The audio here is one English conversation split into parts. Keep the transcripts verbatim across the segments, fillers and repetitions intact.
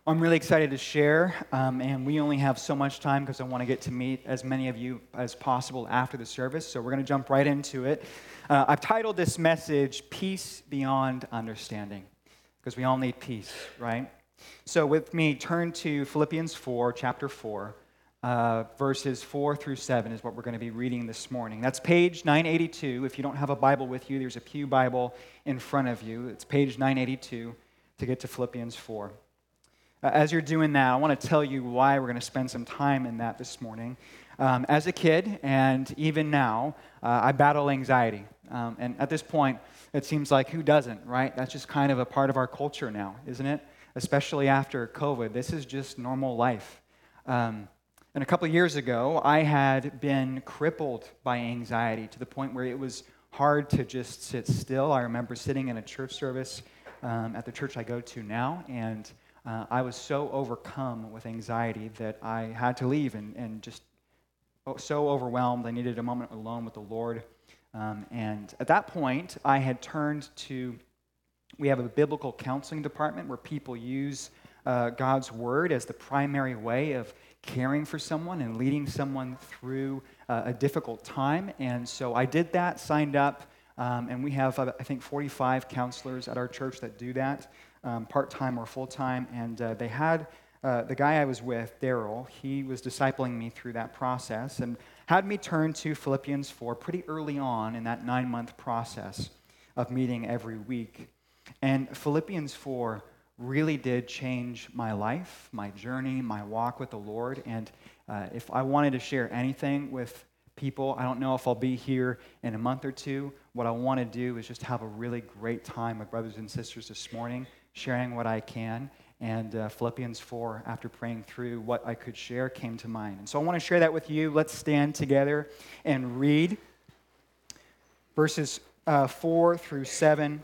I'm really excited to share, um, and we only have so much time because I want to get to meet as many of you as possible after the service, so we're going to jump right into it. Uh, I've titled this message, Peace Beyond Understanding, because we all need peace, right? So with me, turn to Philippians four, chapter four, uh, verses four through seven is what we're going to be reading this morning. That's page nine eighty-two. If you don't have a Bible with you, there's a pew Bible in front of you. It's page nine eighty-two to get to Philippians four. Uh, As you're doing that, I want to tell you why we're going to spend some time in that this morning. Um, as a kid, and even now, uh, I battle anxiety. Um, and at this point, it seems like who doesn't, right? That's just kind of a part of our culture now, isn't it? Especially after COVID. This is just normal life. Um, and a couple of years ago, I had been crippled by anxiety to the point where it was hard to just sit still. I remember sitting in a church service um, at the church I go to now, and Uh, I was so overcome with anxiety that I had to leave and, and just so overwhelmed. I needed a moment alone with the Lord. Um, and at that point, I had turned to, we have a biblical counseling department where people use uh, God's word as the primary way of caring for someone and leading someone through uh, a difficult time. And so I did that, signed up, um, and we have, uh, I think, forty-five counselors at our church that do that. Um, part-time or full-time, and uh, they had, uh, the guy I was with, Daryl, he was discipling me through that process and had me turn to Philippians four pretty early on in that nine-month process of meeting every week. And Philippians four really did change my life, my journey, my walk with the Lord, and uh, if I wanted to share anything with people, I don't know if I'll be here in a month or two. What I want to do is just have a really great time with brothers and sisters this morning, sharing what I can, and uh, Philippians four, after praying through what I could share, came to mind. And so I want to share that with you. Let's stand together and read verses uh, four through seven.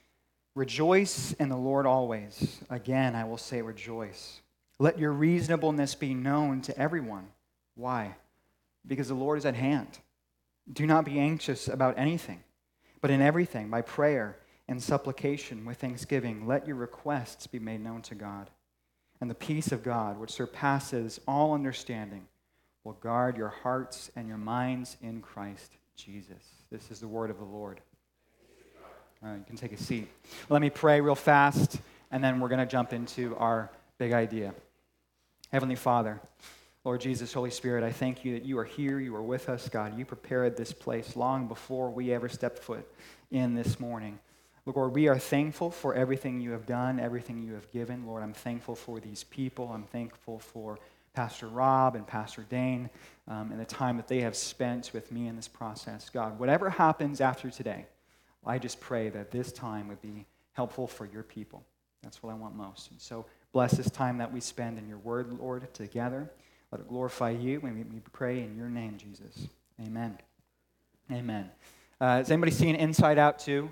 Rejoice in the Lord always. Again, I will say rejoice. Let your reasonableness be known to everyone. Why? Because the Lord is at hand. Do not be anxious about anything, but in everything, by prayer and supplication with thanksgiving, let your requests be made known to God. And the peace of God, which surpasses all understanding, will guard your hearts and your minds in Christ Jesus. This is the word of the Lord. All right, you can take a seat. Let me pray real fast, and then we're going to jump into our big idea. Heavenly Father, Lord Jesus, Holy Spirit, I thank you that you are here, you are with us, God. You prepared this place long before we ever stepped foot in this morning. Lord, we are thankful for everything you have done, everything you have given. Lord, I'm thankful for these people. I'm thankful for Pastor Rob and Pastor Dane um, and the time that they have spent with me in this process. God, whatever happens after today, I just pray that this time would be helpful for your people. That's what I want most. And so bless this time that we spend in your word, Lord, together. Let it glorify you, and we pray in your name, Jesus. Amen. Amen. Uh, has anybody seen Inside Out two?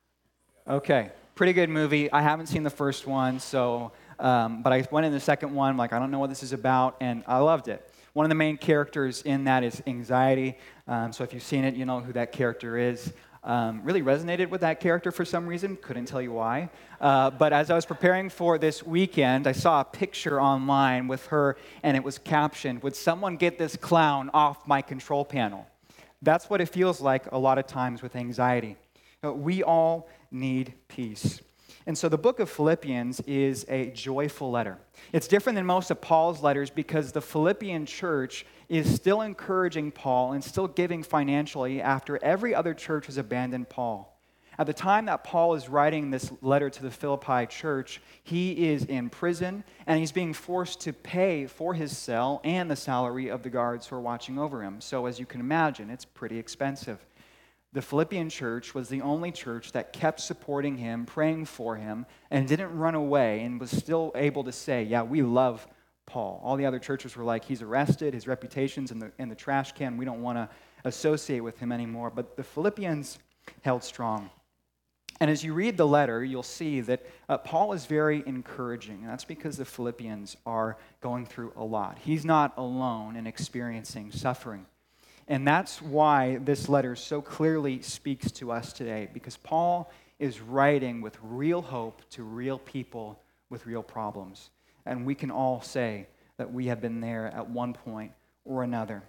Okay, pretty good movie. I haven't seen the first one, so um, but I went in the second one, like, I don't know what this is about, and I loved it. One of the main characters in that is anxiety, um, so if you've seen it, you know who that character is. Um, really resonated with that character for some reason, couldn't tell you why. Uh, but as I was preparing for this weekend, I saw a picture online with her, and it was captioned, "Would someone get this clown off my control panel?" That's what it feels like a lot of times with anxiety. Uh, We all need peace. And so the book of Philippians is a joyful letter. It's different than most of Paul's letters because the Philippian church is still encouraging Paul and still giving financially after every other church has abandoned Paul. At the time that Paul is writing this letter to the Philippi church, he is in prison and he's being forced to pay for his cell and the salary of the guards who are watching over him. So as you can imagine, it's pretty expensive. The Philippian church was the only church that kept supporting him, praying for him, and didn't run away and was still able to say, yeah, we love Paul. All the other churches were like, he's arrested, his reputation's in the, in the trash can, we don't want to associate with him anymore. But the Philippians held strong. And as you read the letter, you'll see that uh, Paul is very encouraging. And that's because the Philippians are going through a lot. He's not alone in experiencing suffering. And that's why this letter so clearly speaks to us today, because Paul is writing with real hope to real people with real problems. And we can all say that we have been there at one point or another.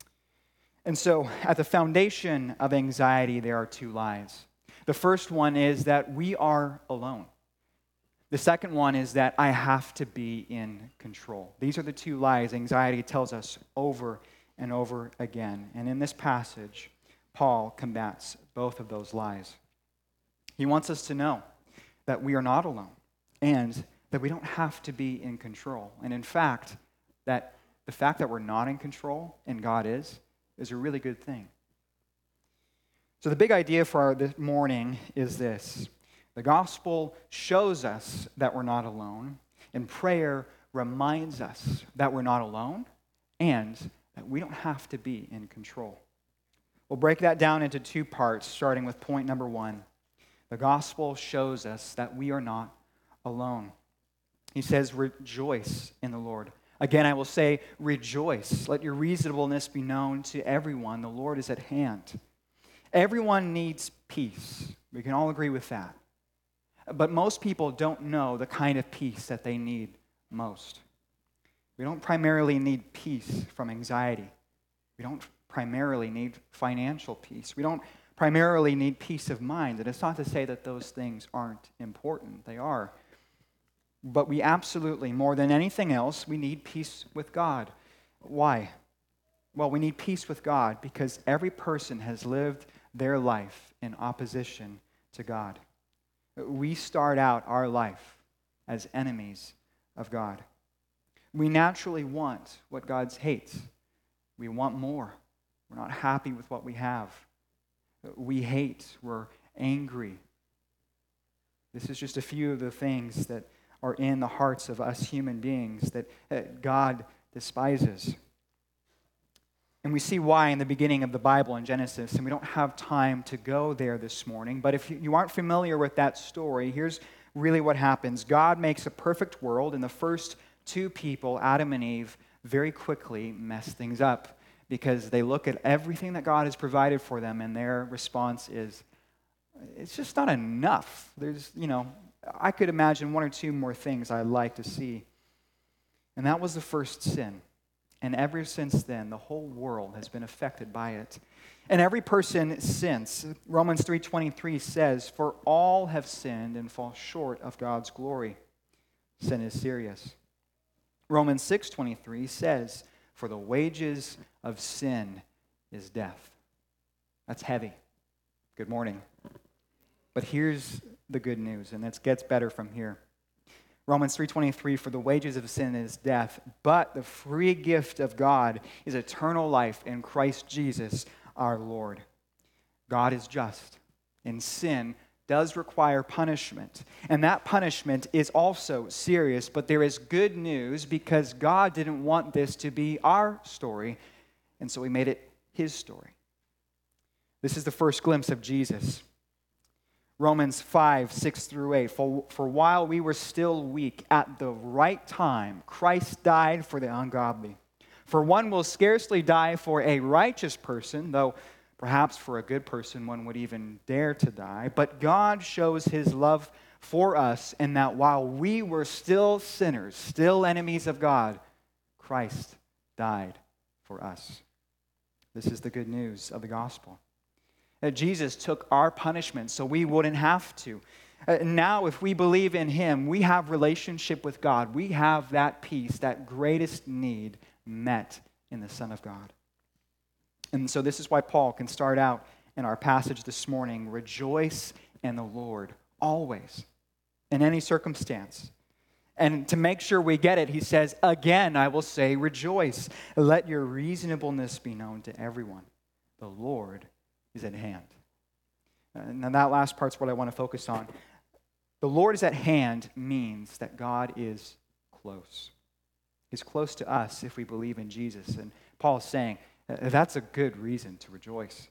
And so, at the foundation of anxiety, there are two lies. The first one is that we are alone. The second one is that I have to be in control. These are the two lies anxiety tells us over and over again. And in this passage, Paul combats both of those lies. He wants us to know that we are not alone and that we don't have to be in control. And in fact, that the fact that we're not in control and God is, is a really good thing. So the big idea for our this morning is this. The gospel shows us that we're not alone, and prayer reminds us that we're not alone and that we don't have to be in control. We'll break that down into two parts, starting with point number one. The gospel shows us that we are not alone. He says, rejoice in the Lord. Again, I will say, rejoice. Let your reasonableness be known to everyone. The Lord is at hand. Everyone needs peace. We can all agree with that. But most people don't know the kind of peace that they need most. We don't primarily need peace from anxiety. We don't primarily need financial peace. We don't primarily need peace of mind. And it's not to say that those things aren't important. They are. But we absolutely, more than anything else, we need peace with God. Why? Well, we need peace with God because every person has lived their life in opposition to God. We start out our life as enemies of God. We naturally want what God hates. We want more. We're not happy with what we have. We hate. We're angry. This is just a few of the things that are in the hearts of us human beings that, that God despises. And we see why in the beginning of the Bible in Genesis, and we don't have time to go there this morning, but if you aren't familiar with that story, here's really what happens. God makes a perfect world, and the first two people, Adam and Eve, very quickly mess things up because they look at everything that God has provided for them, and their response is, it's just not enough. There's, you know, I could imagine one or two more things I'd like to see. And that was the first sin. And ever since then, the whole world has been affected by it. And every person since, Romans three twenty-three says, for all have sinned and fall short of God's glory. Sin is serious. Romans six twenty-three says, for the wages of sin is death. That's heavy. Good morning. But here's the good news, and it gets better from here. Romans three twenty-three, for the wages of sin is death, but the free gift of God is eternal life in Christ Jesus our Lord. God is just, and sin does require punishment. And that punishment is also serious, but there is good news because God didn't want this to be our story, and so he made it his story. This is the first glimpse of Jesus. Romans five, six through eight. For, for while we were still weak, at the right time, Christ died for the ungodly. For one will scarcely die for a righteous person, though perhaps for a good person one would even dare to die. But God shows his love for us in that while we were still sinners, still enemies of God, Christ died for us. This is the good news of the gospel. That Jesus took our punishment so we wouldn't have to. Uh, now, if we believe in him, we have relationship with God. We have that peace, that greatest need met in the Son of God. And so this is why Paul can start out in our passage this morning, rejoice in the Lord always, in any circumstance. And to make sure we get it, he says, again, I will say rejoice. Let your reasonableness be known to everyone. The Lord is at hand. And now that last part's what I want to focus on. The Lord is at hand means that God is close. He's close to us if we believe in Jesus. And Paul is saying that's a good reason to rejoice.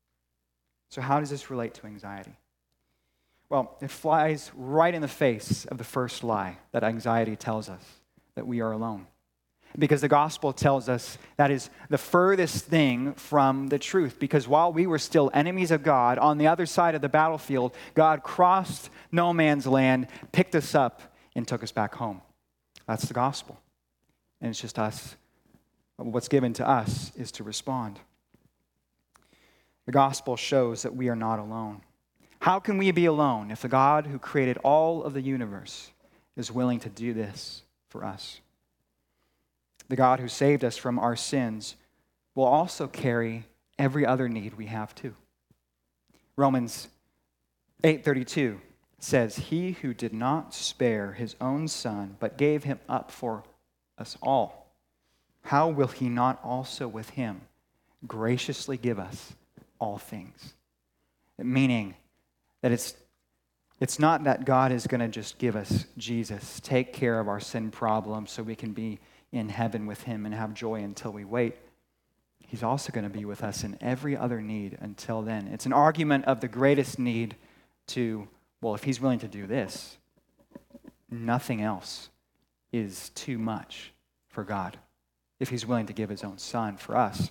So how does this relate to anxiety? Well, it flies right in the face of the first lie that anxiety tells us, that we are alone. Because the gospel tells us that is the furthest thing from the truth. Because while we were still enemies of God, on the other side of the battlefield, God crossed no man's land, picked us up, and took us back home. That's the gospel. And it's just us. What's given to us is to respond. The gospel shows that we are not alone. How can we be alone if the God who created all of the universe is willing to do this for us? The God who saved us from our sins will also carry every other need we have too. Romans eight thirty-two says, "He who did not spare his own son, but gave him up for us all, how will he not also with him graciously give us all things?" Meaning that it's, it's not that God is going to just give us Jesus, take care of our sin problem so we can be in heaven with him and have joy until we wait. He's also going to be with us in every other need until then. It's an argument of the greatest need to, well, if he's willing to do this, nothing else is too much for God. If he's willing to give his own son for us.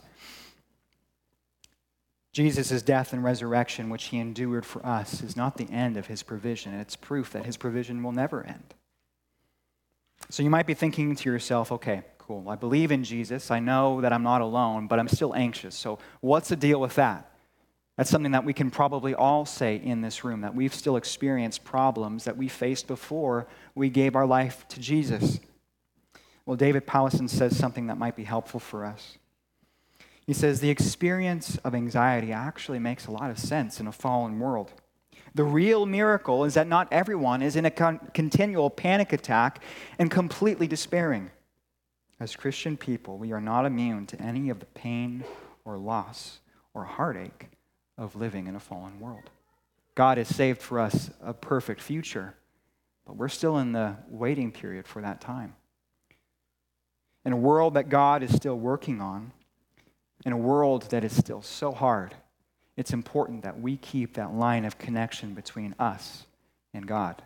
Jesus' death and resurrection, which he endured for us, is not the end of his provision. It's proof that his provision will never end. So you might be thinking to yourself, okay, cool, I believe in Jesus. I know that I'm not alone, but I'm still anxious. So what's the deal with that? That's something that we can probably all say in this room, that we've still experienced problems that we faced before we gave our life to Jesus. Well, David Powlison says something that might be helpful for us. He says, the experience of anxiety actually makes a lot of sense in a fallen world. The real miracle is that not everyone is in a con- continual panic attack and completely despairing. As Christian people, we are not immune to any of the pain or loss or heartache of living in a fallen world. God has saved for us a perfect future, but we're still in the waiting period for that time. In a world that God is still working on, in a world that is still so hard, it's important that we keep that line of connection between us and God.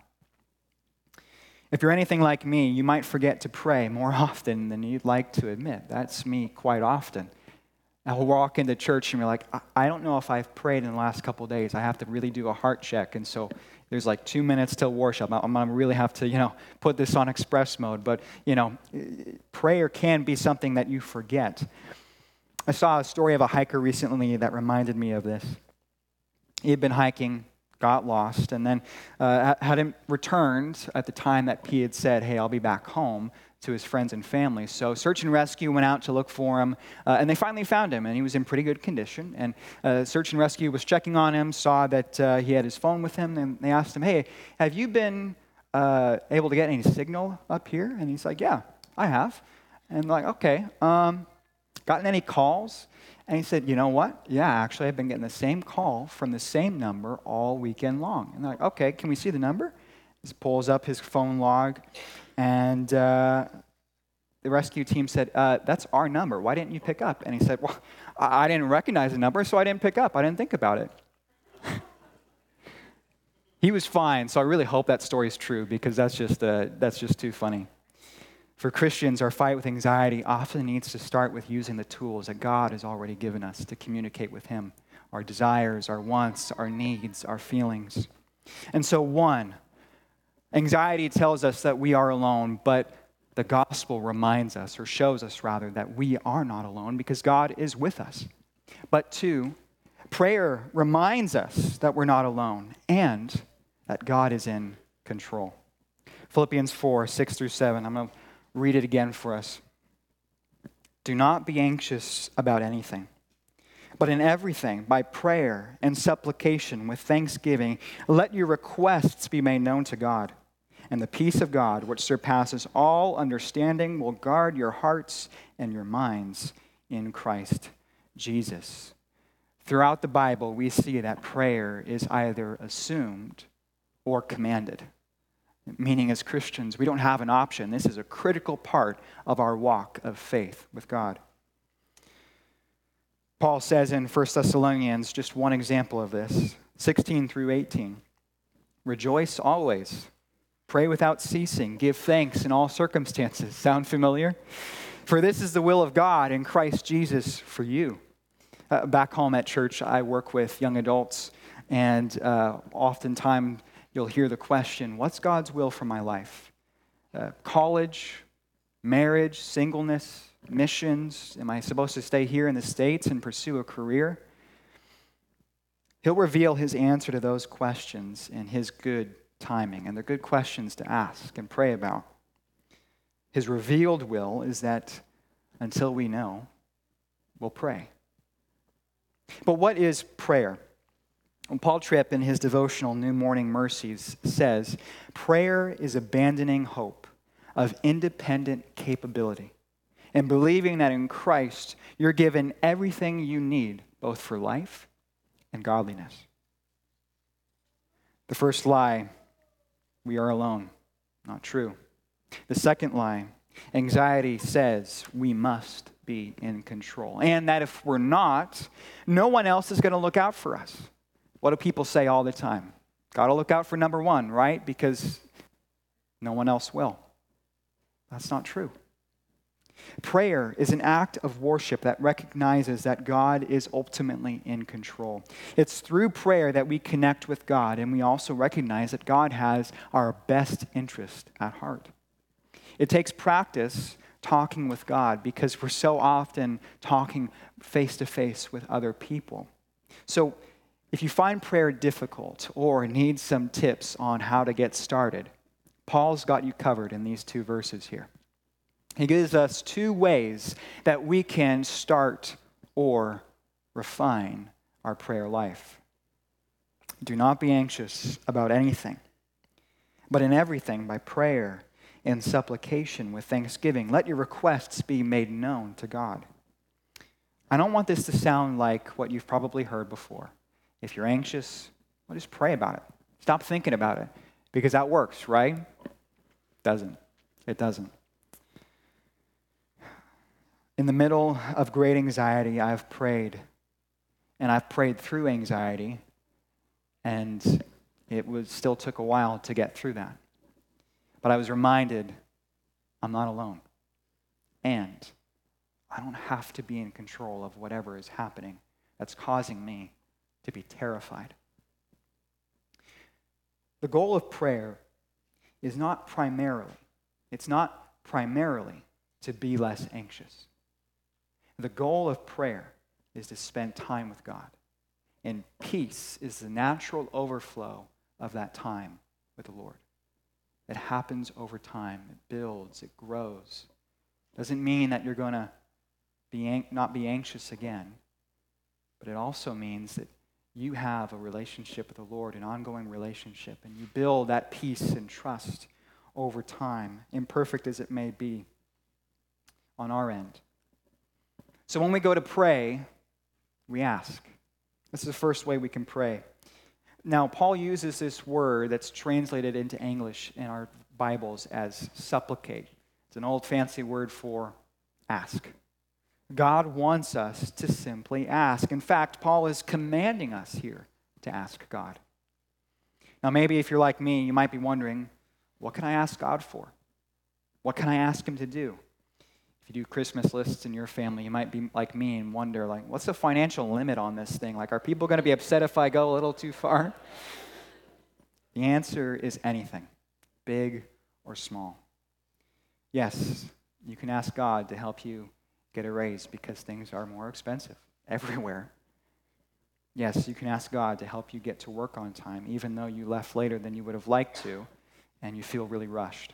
If you're anything like me, you might forget to pray more often than you'd like to admit. That's me quite often. I'll walk into church and be like, I don't know if I've prayed in the last couple of days. I have to really do a heart check. And so there's like two minutes till worship. I'm going to really have to, you know, put this on express mode. But, you know, prayer can be something that you forget. I saw a story of a hiker recently that reminded me of this. He had been hiking, got lost, and then uh, hadn't returned at the time that he had said, hey, I'll be back home, to his friends and family. So search and rescue went out to look for him, uh, and they finally found him, and he was in pretty good condition. And uh, search and rescue was checking on him, saw that uh, he had his phone with him, and they asked him, hey, have you been uh, able to get any signal up here? And he's like, yeah, I have. And they're like, okay, um, gotten any calls? And he said, you know what? Yeah, actually, I've been getting the same call from the same number all weekend long. And they're like, okay, can we see the number? He pulls up his phone log, and uh, the rescue team said, uh, that's our number. Why didn't you pick up? And he said, well, I didn't recognize the number, so I didn't pick up. I didn't think about it. He was fine, so I really hope that story is true, because that's just uh, that's just too funny. For Christians, our fight with anxiety often needs to start with using the tools that God has already given us to communicate with him, our desires, our wants, our needs, our feelings. And so, one, anxiety tells us that we are alone, but the gospel reminds us, or shows us rather, that we are not alone because God is with us. But two, prayer reminds us that we're not alone and that God is in control. Philippians four, six through seven, I'm going to read it again for us. Do not be anxious about anything, but in everything, by prayer and supplication with thanksgiving, let your requests be made known to God. And the peace of God, which surpasses all understanding, will guard your hearts and your minds in Christ Jesus. Throughout the Bible, we see that prayer is either assumed or commanded. Meaning, as Christians, we don't have an option. This is a critical part of our walk of faith with God. Paul says in First Thessalonians, just one example of this, sixteen through eighteen, rejoice always, pray without ceasing, give thanks in all circumstances. Sound familiar? For this is the will of God in Christ Jesus for you. Uh, back home at church, I work with young adults, and uh, oftentimes you'll hear the question, what's God's will for my life? uh, college, marriage, singleness, missions. Am I supposed to stay here in the States and pursue a career? He'll reveal his answer to those questions in his good timing, and they're good questions to ask and pray about. His revealed will is that until we know, we'll pray. But what is prayer? Well, Paul Tripp, in his devotional New Morning Mercies, says, prayer is abandoning hope of independent capability and believing that in Christ you're given everything you need, both for life and godliness. The first lie, we are alone. Not true. The second lie, anxiety says we must be in control. And that if we're not, no one else is going to look out for us. What do people say all the time? Got to look out for number one, right? Because no one else will. That's not true. Prayer is an act of worship that recognizes that God is ultimately in control. It's through prayer that we connect with God, and we also recognize that God has our best interest at heart. It takes practice talking with God because we're so often talking face to face with other people. So if you find prayer difficult or need some tips on how to get started, Paul's got you covered in these two verses here. He gives us two ways that we can start or refine our prayer life. Do not be anxious about anything, but in everything by prayer and supplication with thanksgiving, let your requests be made known to God. I don't want this to sound like what you've probably heard before. If you're anxious, well, just pray about it. Stop thinking about it, because that works, right? Doesn't. It doesn't. In the middle of great anxiety, I've prayed, and I've prayed through anxiety, and it was still took a while to get through that. But I was reminded I'm not alone, and I don't have to be in control of whatever is happening that's causing me to be terrified. The goal of prayer is not primarily, it's not primarily to be less anxious. The goal of prayer is to spend time with God. And peace is the natural overflow of that time with the Lord. It happens over time. It builds. It grows. Doesn't mean that you're going to be not be anxious again. But it also means that you have a relationship with the Lord, an ongoing relationship, and you build that peace and trust over time, imperfect as it may be on our end. So when we go to pray, we ask. This is the first way we can pray. Now, Paul uses this word that's translated into English in our Bibles as supplicate. It's an old fancy word for ask. God wants us to simply ask. In fact, Paul is commanding us here to ask God. Now, maybe if you're like me, you might be wondering, what can I ask God for? What can I ask him to do? If you do Christmas lists in your family, you might be like me and wonder, like, what's the financial limit on this thing? Like, are people going to be upset if I go a little too far? The answer is anything, big or small. Yes, you can ask God to help you get a raise because things are more expensive everywhere. Yes, you can ask God to help you get to work on time, even though you left later than you would have liked to, and you feel really rushed.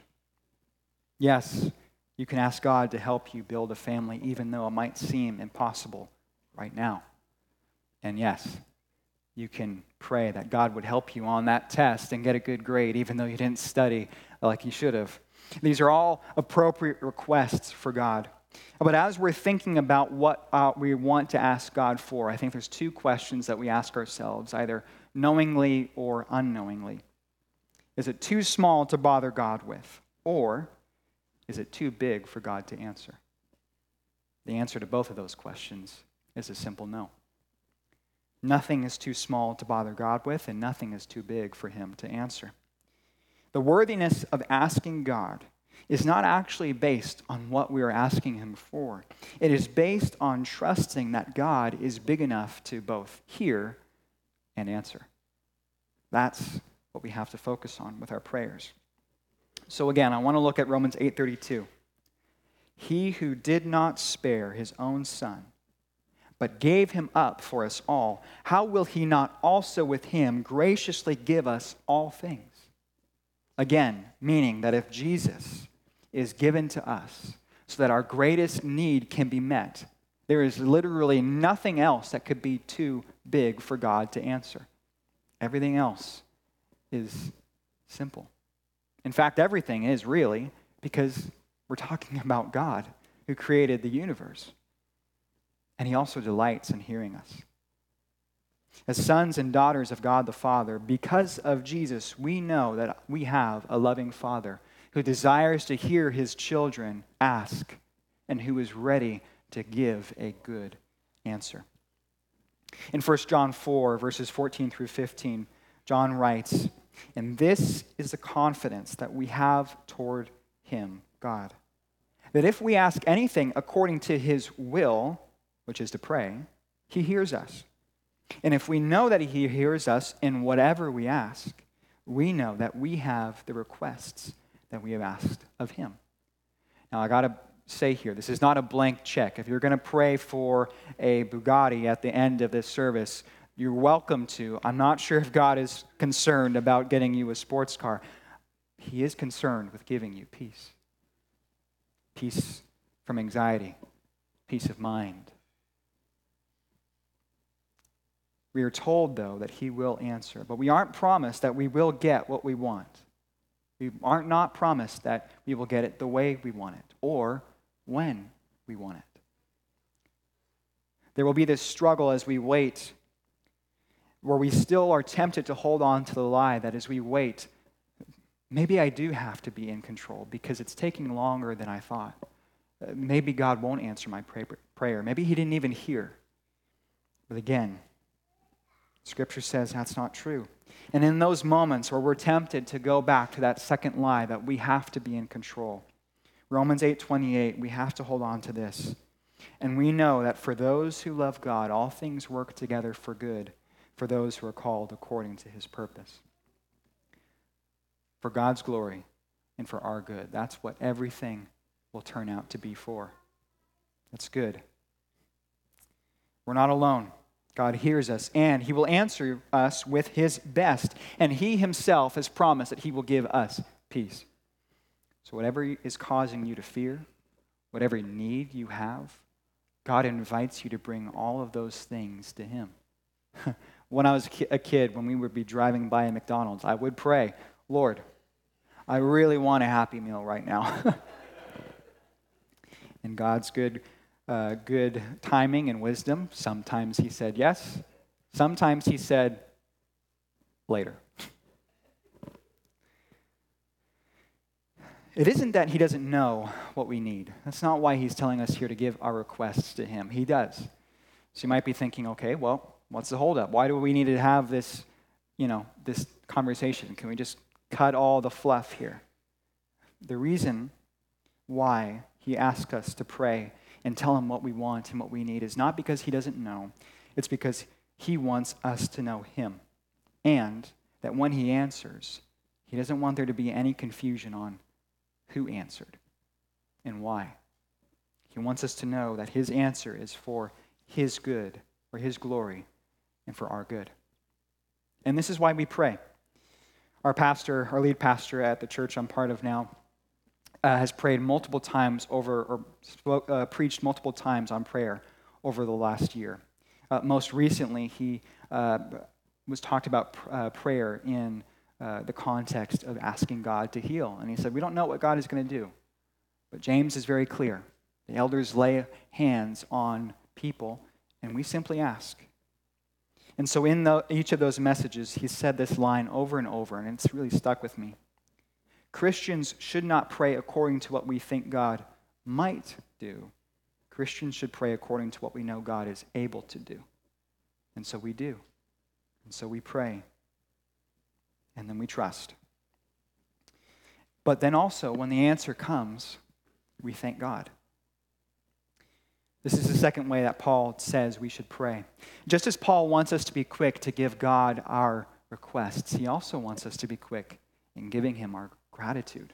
Yes, you can ask God to help you build a family, even though it might seem impossible right now. And yes, you can pray that God would help you on that test and get a good grade, even though you didn't study like you should have. These are all appropriate requests for God. But as we're thinking about what uh, we want to ask God for, I think there's two questions that we ask ourselves, either knowingly or unknowingly. Is it too small to bother God with? Or is it too big for God to answer? The answer to both of those questions is a simple no. Nothing is too small to bother God with, and nothing is too big for him to answer. The worthiness of asking God is not actually based on what we are asking him for. It is based on trusting that God is big enough to both hear and answer. That's what we have to focus on with our prayers. So again, I want to look at Romans eight thirty-two. He who did not spare his own son, but gave him up for us all, how will he not also with him graciously give us all things? Again, meaning that if Jesus is given to us so that our greatest need can be met, there is literally nothing else that could be too big for God to answer. Everything else is simple. In fact, everything is really, because we're talking about God who created the universe. And he also delights in hearing us. As sons and daughters of God the Father, because of Jesus, we know that we have a loving Father who desires to hear his children ask and who is ready to give a good answer. In First John four, verses fourteen through fifteen, John writes, "And this is the confidence that we have toward him, God, that if we ask anything according to his will," which is to pray, "he hears us. And if we know that he hears us in whatever we ask, we know that we have the requests that we have asked of him." Now, I got to say here, this is not a blank check. If you're going to pray for a Bugatti at the end of this service, you're welcome to. I'm not sure if God is concerned about getting you a sports car. He is concerned with giving you peace. Peace from anxiety, peace of mind. We are told, though, that he will answer, but we aren't promised that we will get what we want. We aren't not promised that we will get it the way we want it or when we want it. There will be this struggle as we wait, where we still are tempted to hold on to the lie that as we wait, maybe I do have to be in control because it's taking longer than I thought. Maybe God won't answer my prayer. Maybe he didn't even hear. But again, Scripture says that's not true. And in those moments where we're tempted to go back to that second lie that we have to be in control, Romans eight twenty-eight, we have to hold on to this. And we know that for those who love God, all things work together for good, for those who are called according to his purpose. For God's glory and for our good. That's what everything will turn out to be for. That's good. We're not alone. God hears us, and he will answer us with his best. And he himself has promised that he will give us peace. So whatever is causing you to fear, whatever need you have, God invites you to bring all of those things to him. When I was a kid, when we would be driving by a McDonald's, I would pray, "Lord, I really want a Happy Meal right now." And God's good Uh, good timing and wisdom. Sometimes he said yes. Sometimes he said later. It isn't that he doesn't know what we need. That's not why he's telling us here to give our requests to him. He does. So you might be thinking, okay, well, what's the holdup? Why do we need to have this, you know, this conversation? Can we just cut all the fluff here? The reason why he asks us to pray and tell him what we want and what we need is not because he doesn't know. It's because he wants us to know him. And that when he answers, he doesn't want there to be any confusion on who answered and why. He wants us to know that his answer is for his good, for his glory, and for our good. And this is why we pray. Our pastor, our lead pastor at the church I'm part of now, Uh, has prayed multiple times over, or spoke, uh, preached multiple times on prayer over the last year. Uh, most recently, he uh, was talked about pr- uh, prayer in uh, the context of asking God to heal. And he said, we don't know what God is going to do. But James is very clear. The elders lay hands on people, and we simply ask. And so in the, each of those messages, he said this line over and over, and it's really stuck with me. Christians should not pray according to what we think God might do. Christians should pray according to what we know God is able to do. And so we do. And so we pray. And then we trust. But then also, when the answer comes, we thank God. This is the second way that Paul says we should pray. Just as Paul wants us to be quick to give God our requests, he also wants us to be quick in giving him our gratitude.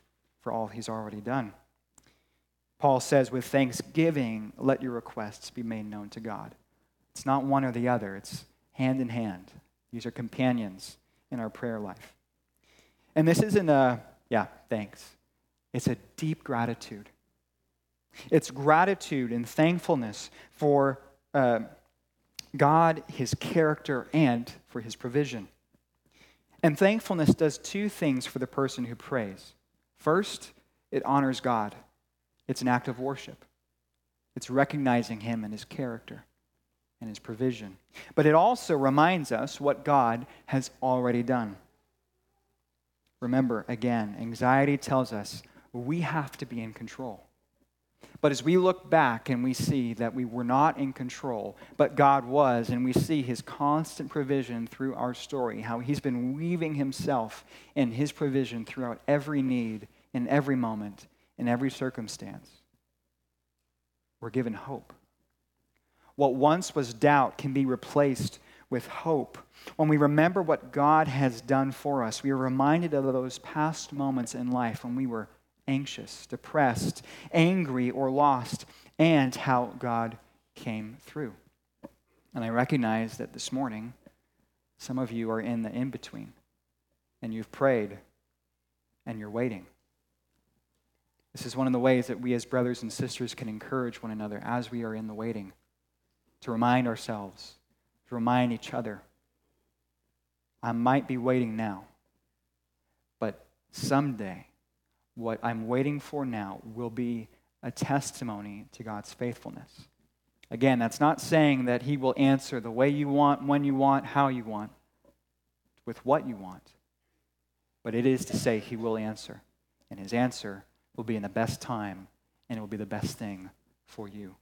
for all he's already done. Paul says, with thanksgiving, let your requests be made known to God. It's not one or the other. It's hand in hand. These are companions in our prayer life. And this isn't a, yeah, thanks. It's a deep gratitude. It's gratitude and thankfulness for uh, God, his character, and for his provision. And thankfulness does two things for the person who prays. First, it honors God. It's an act of worship. It's recognizing him and his character and his provision. But it also reminds us what God has already done. Remember, again, anxiety tells us we have to be in control. But as we look back and we see that we were not in control, but God was, and we see his constant provision through our story, how he's been weaving himself and his provision throughout every need, in every moment, in every circumstance, we're given hope. What once was doubt can be replaced with hope. When we remember what God has done for us, we are reminded of those past moments in life when we were anxious, depressed, angry, or lost, and how God came through. And I recognize that this morning, some of you are in the in-between, and you've prayed, and you're waiting. This is one of the ways that we as brothers and sisters can encourage one another as we are in the waiting, to remind ourselves, to remind each other, I might be waiting now, but someday, what I'm waiting for now will be a testimony to God's faithfulness. Again, that's not saying that he will answer the way you want, when you want, how you want, with what you want. But it is to say he will answer. And his answer will be in the best time, and it will be the best thing for you.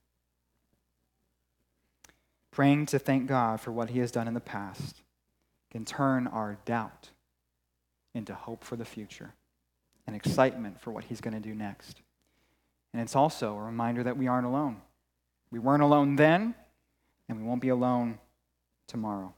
Praying to thank God for what he has done in the past can turn our doubt into hope for the future and excitement for what he's going to do next. And it's also a reminder that we aren't alone. We weren't alone then, and we won't be alone tomorrow.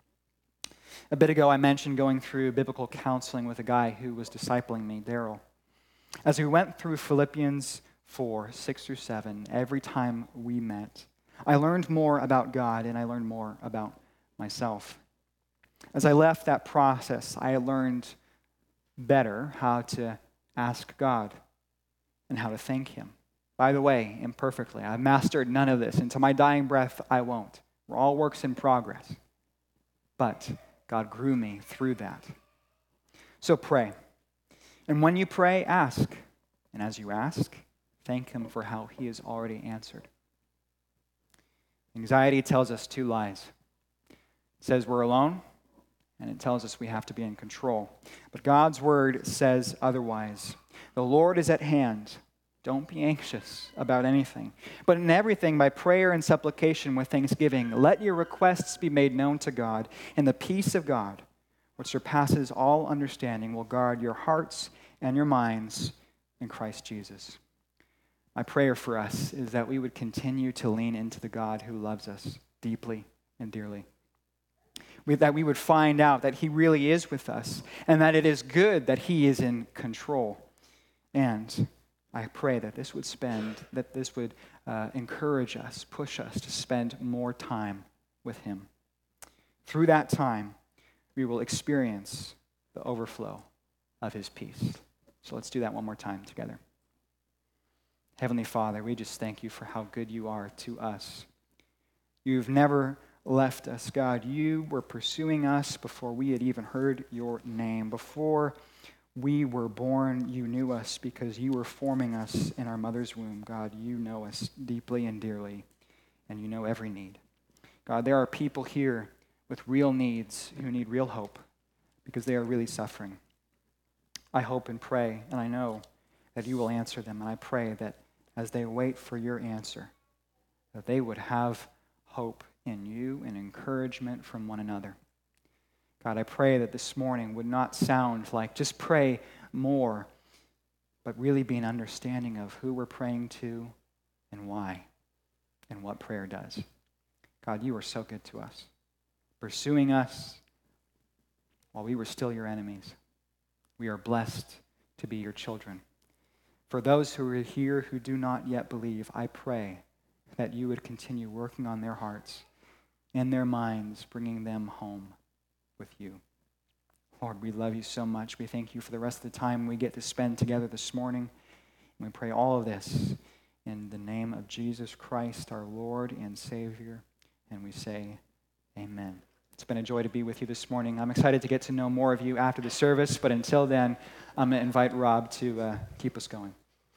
A bit ago, I mentioned going through biblical counseling with a guy who was discipling me, Daryl. As we went through Philippians four, six through seven, every time we met, I learned more about God and I learned more about myself. As I left that process, I learned better how to ask God and how to thank him. By the way, imperfectly. I've mastered none of this. And to my dying breath, I won't. We're all works in progress. But God grew me through that. So pray. And when you pray, ask. And as you ask, thank him for how he has already answered. Anxiety tells us two lies. It says we're alone, and it tells us we have to be in control. But God's word says otherwise. The Lord is at hand. Don't be anxious about anything. But in everything, by prayer and supplication with thanksgiving, let your requests be made known to God, and the peace of God, which surpasses all understanding, will guard your hearts and your minds in Christ Jesus. My prayer for us is that we would continue to lean into the God who loves us deeply and dearly. We, that we would find out that he really is with us, and that it is good that he is in control. And I pray that this would spend, that this would uh, encourage us, push us to spend more time with him. Through that time, we will experience the overflow of his peace. So let's do that one more time together. Heavenly Father, we just thank you for how good you are to us. You've never left us, God. You were pursuing us before we had even heard your name. Before we were born, you knew us because you were forming us in our mother's womb. God, you know us deeply and dearly, and you know every need. God, there are people here with real needs who need real hope because they are really suffering. I hope and pray, and I know that you will answer them, and I pray that as they wait for your answer, that they would have hope in you and encouragement from one another. God, I pray that this morning would not sound like just pray more, but really be an understanding of who we're praying to and why and what prayer does. God, you are so good to us, pursuing us while we were still your enemies. We are blessed to be your children. For those who are here who do not yet believe, I pray that you would continue working on their hearts and their minds, bringing them home with you. Lord, we love you so much. We thank you for the rest of the time we get to spend together this morning. And we pray all of this in the name of Jesus Christ, our Lord and Savior. And we say, amen. It's been a joy to be with you this morning. I'm excited to get to know more of you after the service, but until then, I'm going to invite Rob to uh, keep us going.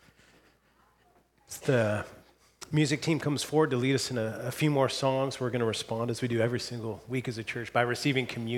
The music team comes forward to lead us in a, a few more songs. We're going to respond as we do every single week as a church by receiving communion.